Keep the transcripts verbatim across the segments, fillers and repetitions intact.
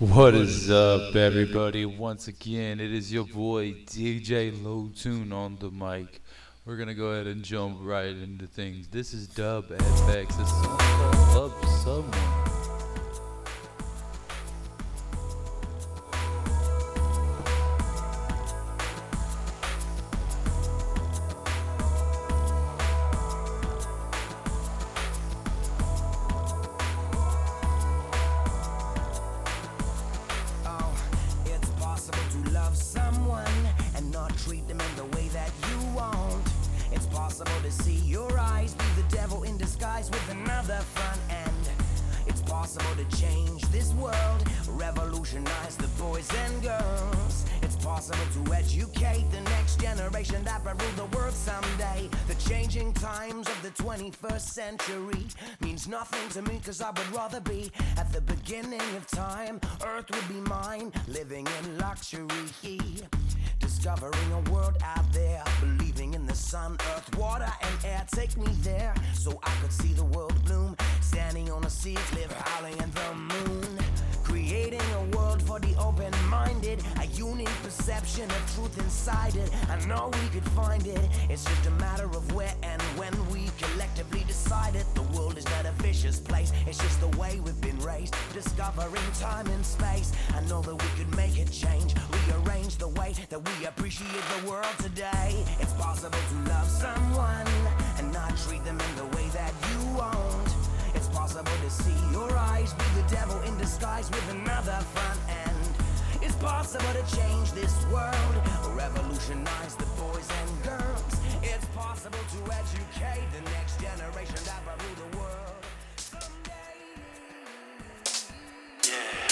What is up, everybody? Once again, it is your boy D J Low Tune on the mic. We're gonna go ahead and jump right into things. This is Dub F X, a song called Love Someone. Treat them in the way that you want. It's possible to see your eyes be the devil in disguise with another front end. It's possible to change this world, revolutionize the boys and girls. It's possible to educate the next generation that will rule the world someday. The changing times of the twenty-first century means nothing to me, cause I would rather be at the beginning of time. Earth would be mine, living in luxury. Discovering a world out there, believing in the sun, earth, water, and air. Take me there, so I could see the world bloom. Standing on the seas, live howling at the moon. Creating a world for the open-minded, a unique perception of truth inside it. I know we could find it, it's just a matter of where and when we collectively decide it. The world is not a vicious place, it's just the way we've been raised. Discovering time and space, I know that we could make a change. Rearrange the way that we appreciate the world today. It's possible to love someone and not treat them in the way that you want. It's possible to see your eyes be the devil in disguise with another front end. It's possible to change this world, revolutionize the boys and girls. It's possible to educate the next generation that will rule the world someday. Yeah.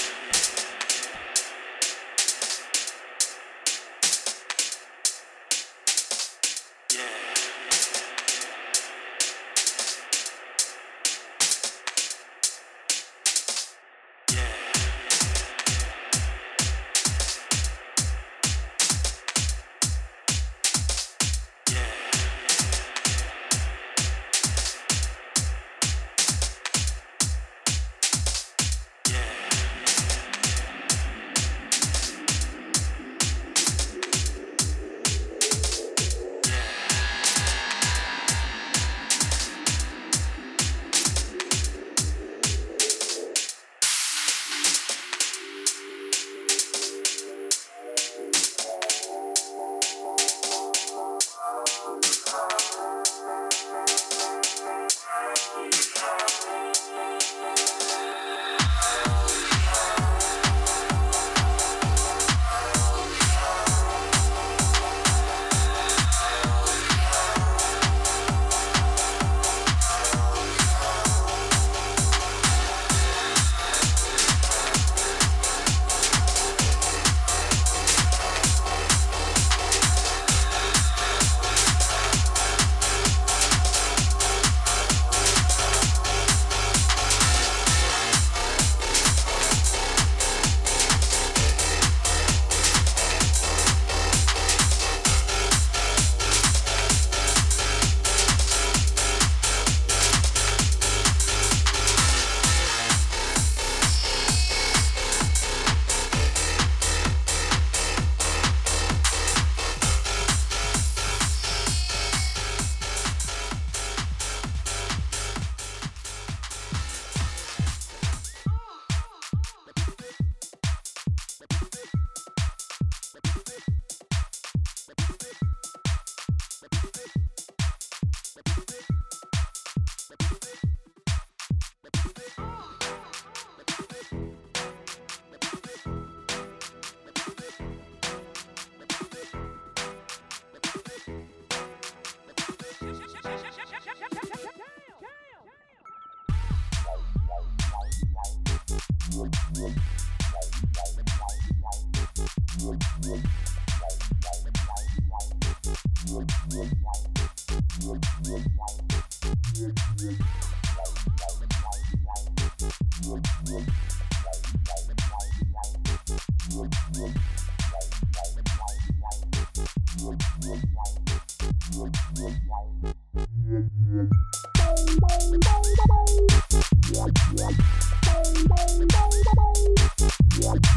Yeah.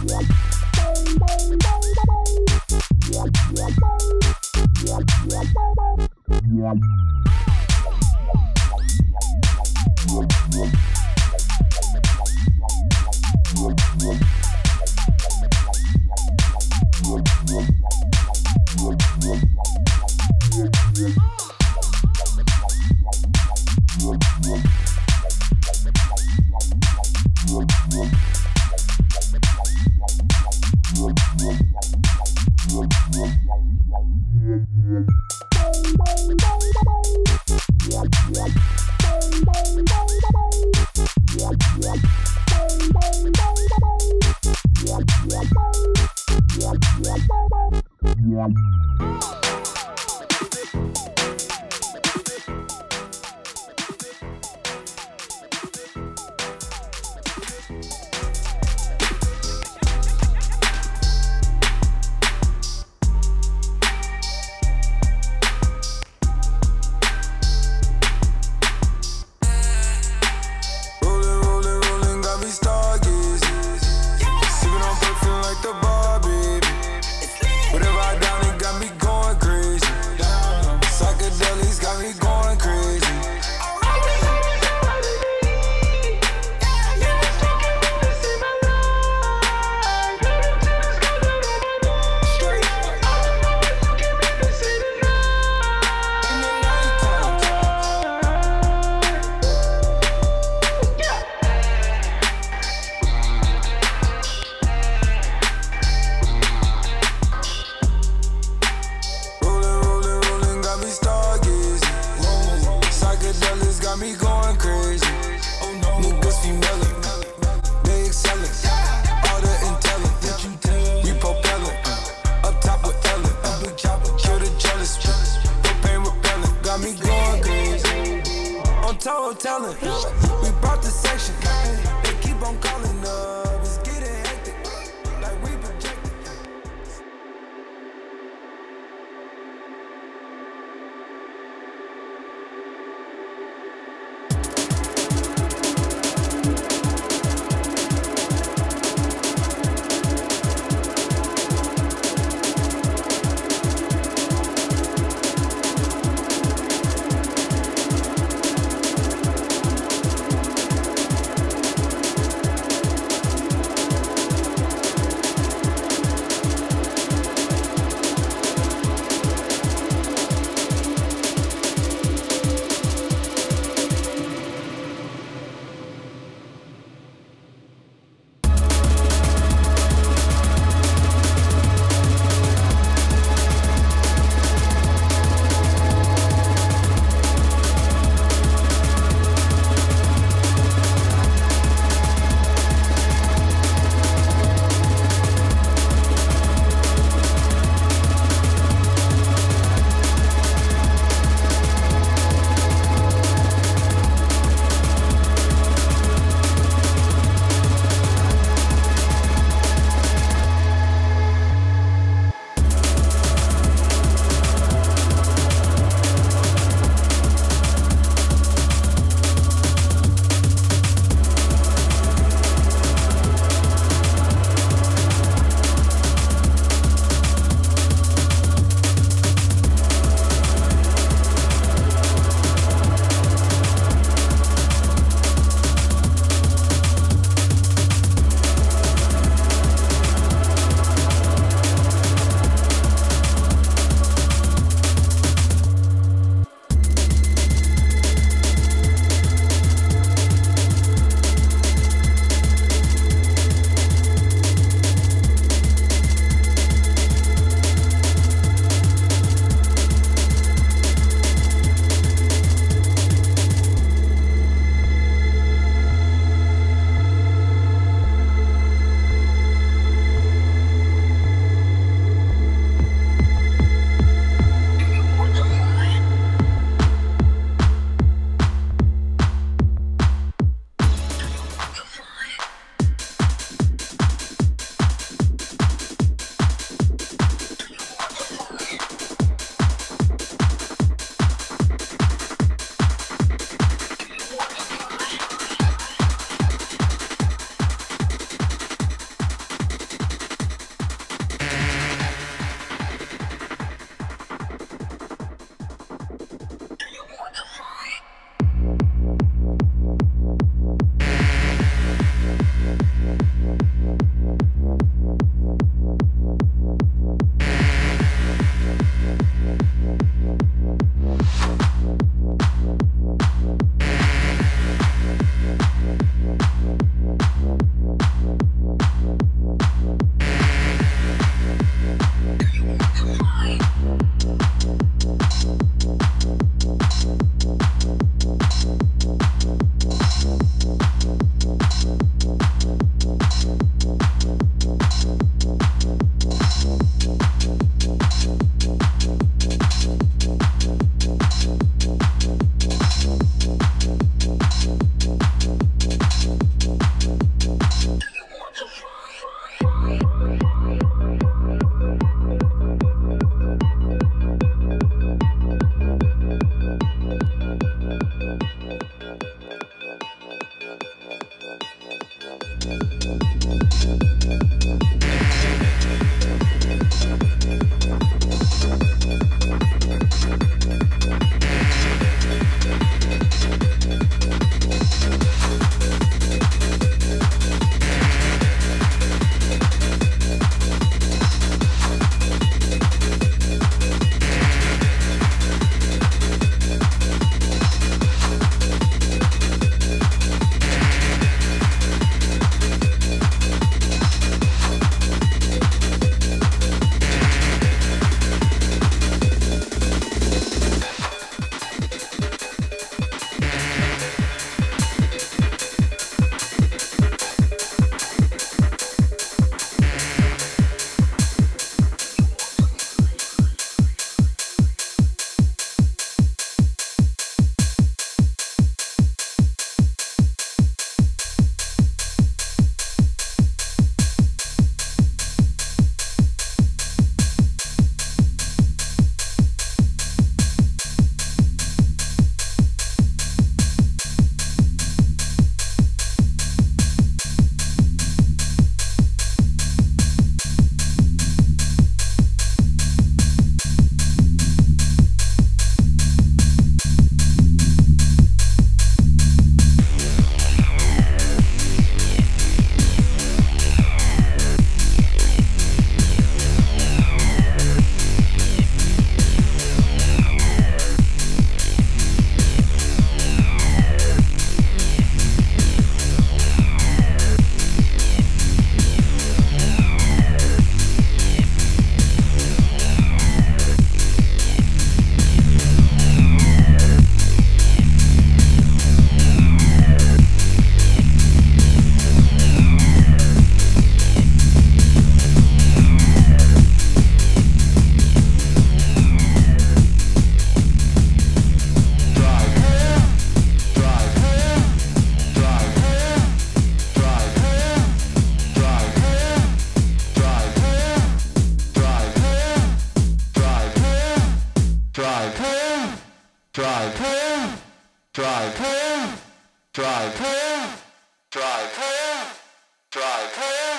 drive, drive, drive, drive, drive, drive, drive,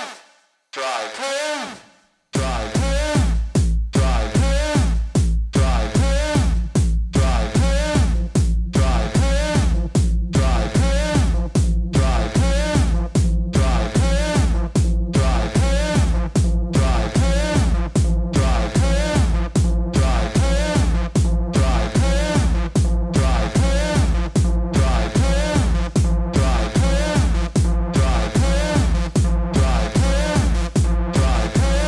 drive. Drive,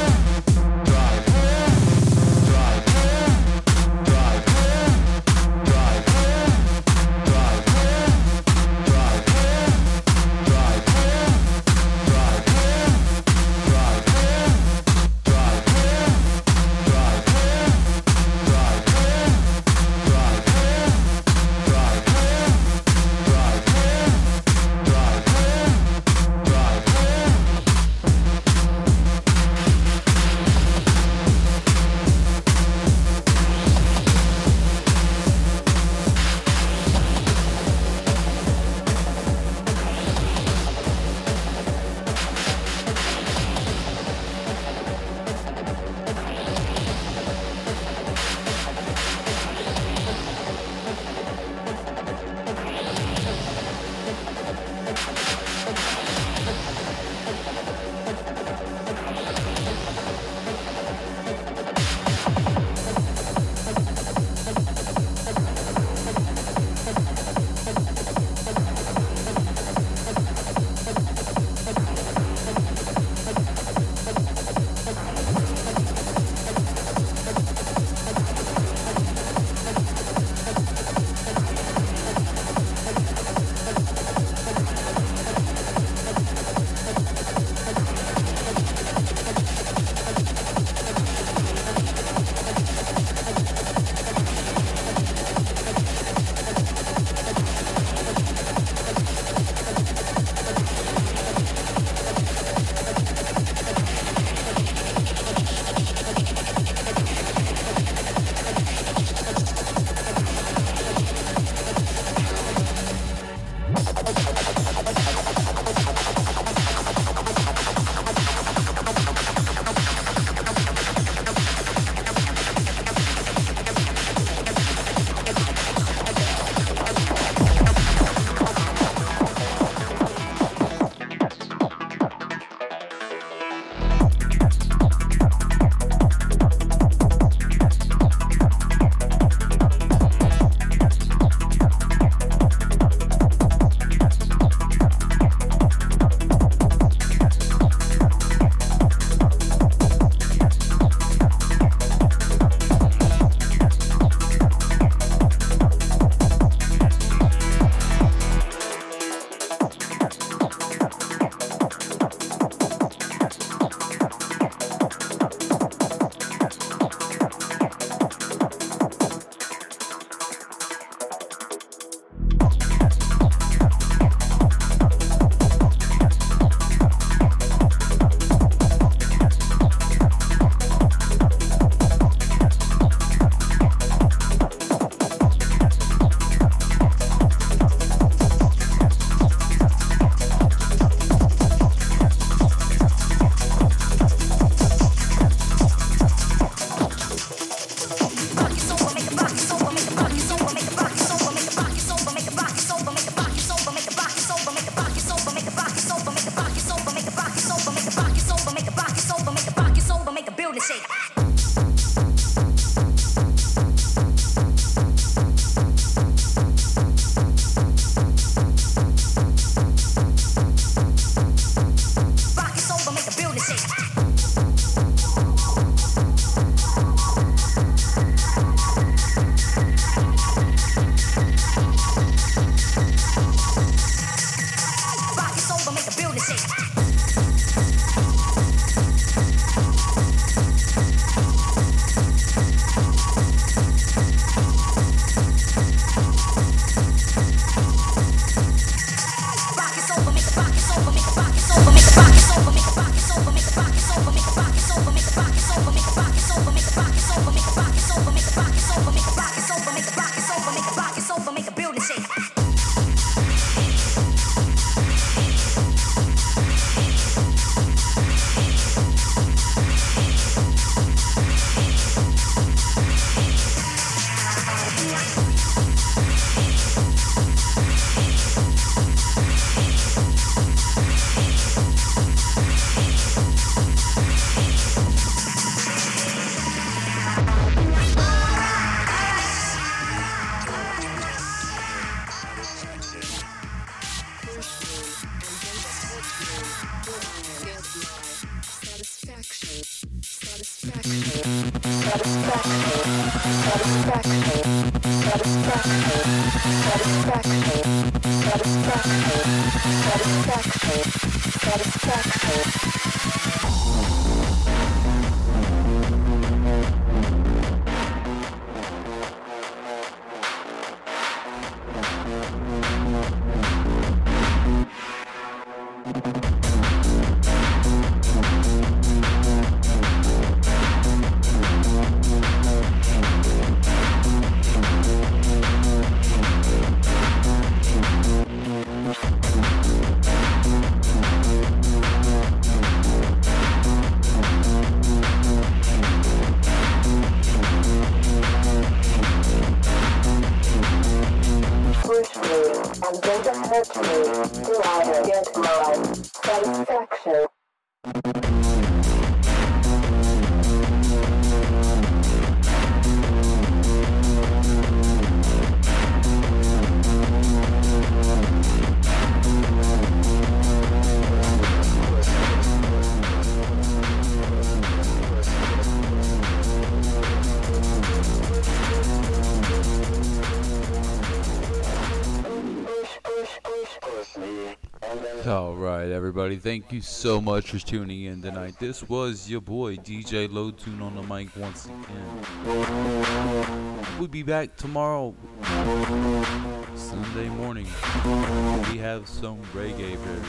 Alright, everybody, thank you so much for tuning in tonight. This was your boy D J Low Tune on the mic once again. We'll be back tomorrow, Sunday morning. We have some reggae here.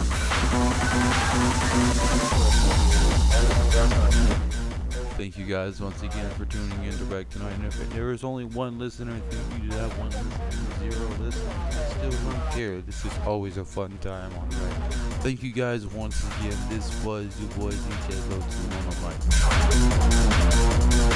Thank you guys once again for tuning in direct tonight. And if there is only one listener, thank you to that one listener, zero listeners. I still don't care. This is always a fun time on the right. Thank you guys once again. This was your boy D J Low Tune on the mic.